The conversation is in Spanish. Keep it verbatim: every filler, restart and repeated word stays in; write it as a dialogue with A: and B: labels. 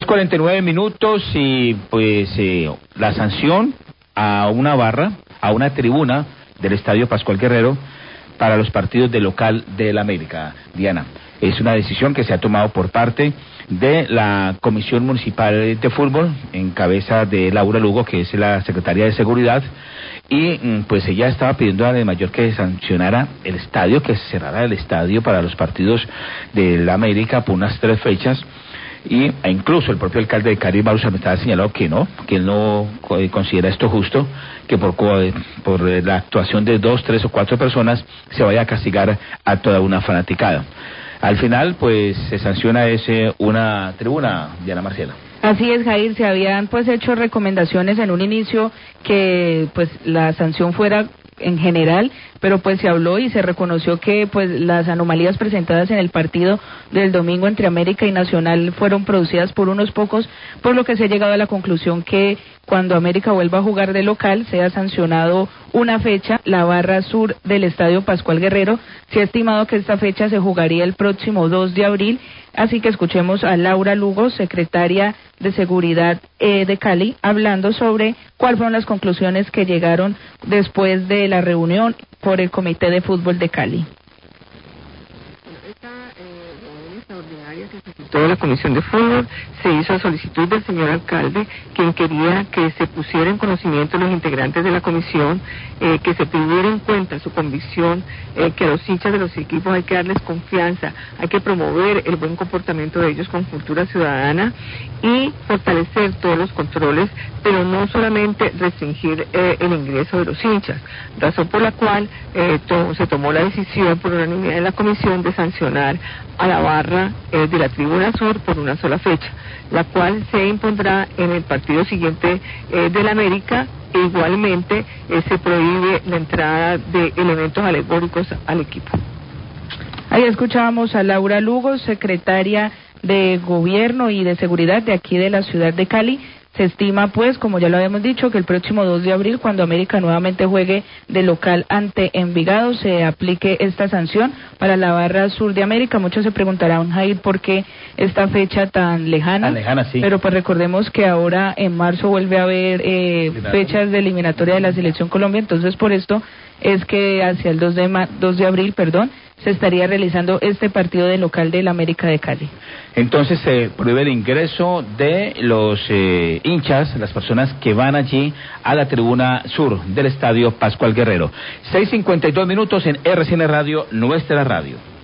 A: cuarenta y nueve minutos y pues eh, la sanción a una barra, a una tribuna del Estadio Pascual Guerrero para los partidos de local del América. Diana, es una decisión que se ha tomado por parte de la Comisión Municipal de Fútbol, en cabeza de Laura Lugo, que es la Secretaria de Seguridad, y pues ella estaba pidiendo a la Mayor que sancionara el estadio, que se cerrara el estadio para los partidos del América por unas tres fechas. Y e incluso el propio alcalde de Cali, Mauro Sarmiento, ha señalado que no, que él no considera esto justo, que por, por la actuación de dos, tres o cuatro personas se vaya a castigar a toda una fanaticada. Al final, pues, se sanciona ese una tribuna, Diana Marcela.
B: Así es, Jair, se habían pues hecho recomendaciones en un inicio que pues la sanción fuera en general, pero pues se habló y se reconoció que pues las anomalías presentadas en el partido del domingo entre América y Nacional fueron producidas por unos pocos, por lo que se ha llegado a la conclusión que cuando América vuelva a jugar de local sea sancionado una fecha. La barra sur del Estadio Pascual Guerrero se ha estimado que esta fecha se jugaría el próximo dos de abril, así que escuchemos a Laura Lugo, secretaria de Seguridad eh, de Cali, hablando sobre cuáles fueron las conclusiones que llegaron después de la reunión por el Comité de Fútbol de Cali.
C: Esta eh, reunión extraordinaria que se citó de la Comisión de Fútbol se hizo a solicitud del señor alcalde, quien quería que se pusiera en conocimiento los integrantes de la comisión, eh, que se tuviera en cuenta su convicción, eh, que a los hinchas de los equipos hay que darles confianza, hay que promover el buen comportamiento de ellos con cultura ciudadana y fortalecer todos los controles, pero no solamente restringir eh, el ingreso de los hinchas, razón por la cual eh, to- se tomó la decisión por unanimidad de la comisión de sancionar a la barra eh, de la Tribuna Sur por una sola fecha, la cual se impondrá en el partido siguiente eh, del América, e igualmente eh, se prohíbe la entrada de elementos alegóricos al equipo.
B: Ahí escuchábamos a Laura Lugo, secretaria de Gobierno y de Seguridad de aquí de la ciudad de Cali. Se estima, pues, como ya lo habíamos dicho, que el próximo dos de abril, cuando América nuevamente juegue de local ante Envigado, se aplique esta sanción para la barra sur de América. Muchos se preguntarán, Jair, ¿por qué esta fecha tan lejana?
A: Tan lejana, sí.
B: Pero pues recordemos que ahora en marzo vuelve a haber eh, fechas de eliminatoria de la Selección Colombia, entonces por esto es que hacia el dos de, ma- dos de abril, perdón, se estaría realizando este partido de local del América de Cali.
A: Entonces se prohíbe el ingreso de los eh, hinchas, las personas que van allí a la tribuna sur del Estadio Pascual Guerrero. seis cincuenta y dos minutos en R C N Radio, nuestra radio.